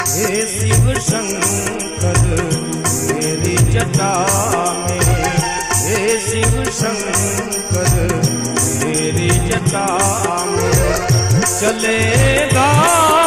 हे शिव शंकर मेरी जटा में, हे शिव शंकर मेरी जटा में चलेगा